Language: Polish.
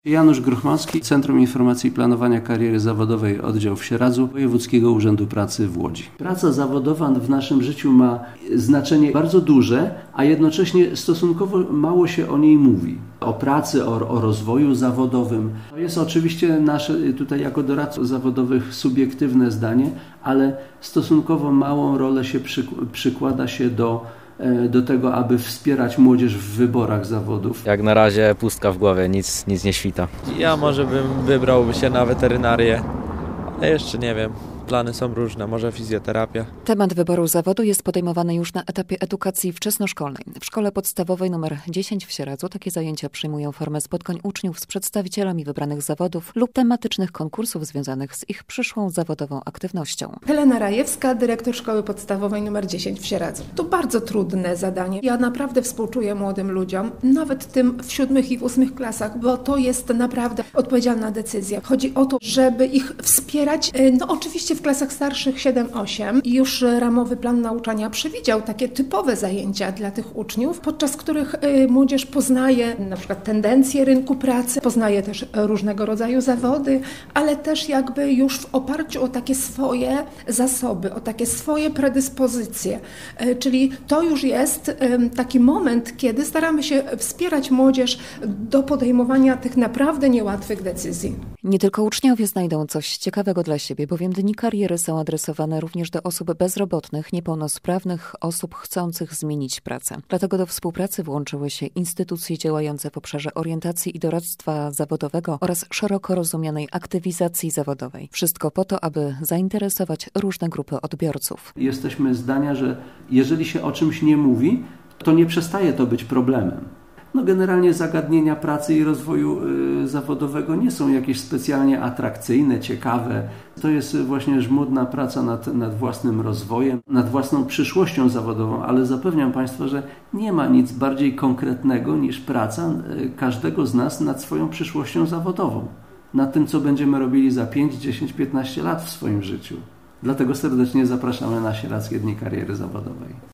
Janusz Gruchmanski, Centrum Informacji i Planowania Kariery Zawodowej, oddział w Sieradzu, Wojewódzkiego Urzędu Pracy w Łodzi. Praca zawodowa w naszym życiu ma znaczenie bardzo duże, a jednocześnie stosunkowo mało się o niej mówi. O pracy, o rozwoju zawodowym. To jest oczywiście nasze tutaj jako doradców zawodowych subiektywne zdanie, ale stosunkowo małą rolę się przykłada się do tego, aby wspierać młodzież w wyborach zawodów. Jak na razie pustka w głowie, nic nie świta. Ja może wybrałbym się na weterynarię, ale jeszcze nie wiem. Plany są różne, może fizjoterapia. Temat wyboru zawodu jest podejmowany już na etapie edukacji wczesnoszkolnej. W szkole podstawowej nr 10 w Sieradzu takie zajęcia przyjmują formę spotkań uczniów z przedstawicielami wybranych zawodów lub tematycznych konkursów związanych z ich przyszłą zawodową aktywnością. Helena Rajewska, dyrektor szkoły podstawowej nr 10 w Sieradzu. To bardzo trudne zadanie. Ja naprawdę współczuję młodym ludziom, nawet tym w 7. i 8. klasach, bo to jest naprawdę odpowiedzialna decyzja. Chodzi o to, żeby ich wspierać, oczywiście w klasach starszych 7-8 już ramowy plan nauczania przewidział takie typowe zajęcia dla tych uczniów, podczas których młodzież poznaje na przykład tendencje rynku pracy, poznaje też różnego rodzaju zawody, ale też jakby już w oparciu o takie swoje zasoby, o takie swoje predyspozycje. Czyli to już jest taki moment, kiedy staramy się wspierać młodzież do podejmowania tych naprawdę niełatwych decyzji. Nie tylko uczniowie znajdą coś ciekawego dla siebie, bowiem dni kariery są adresowane również do osób bezrobotnych, niepełnosprawnych, osób chcących zmienić pracę. Dlatego do współpracy włączyły się instytucje działające w obszarze orientacji i doradztwa zawodowego oraz szeroko rozumianej aktywizacji zawodowej. Wszystko po to, aby zainteresować różne grupy odbiorców. Jesteśmy zdania, że jeżeli się o czymś nie mówi, to nie przestaje to być problemem. Generalnie zagadnienia pracy i rozwoju zawodowego nie są jakieś specjalnie atrakcyjne, ciekawe. To jest właśnie żmudna praca nad własnym rozwojem, nad własną przyszłością zawodową, ale zapewniam Państwa, że nie ma nic bardziej konkretnego niż praca każdego z nas nad swoją przyszłością zawodową. Nad tym, co będziemy robili za 5, 10, 15 lat w swoim życiu. Dlatego serdecznie zapraszamy na Sieradzkie Dni Kariery Zawodowej.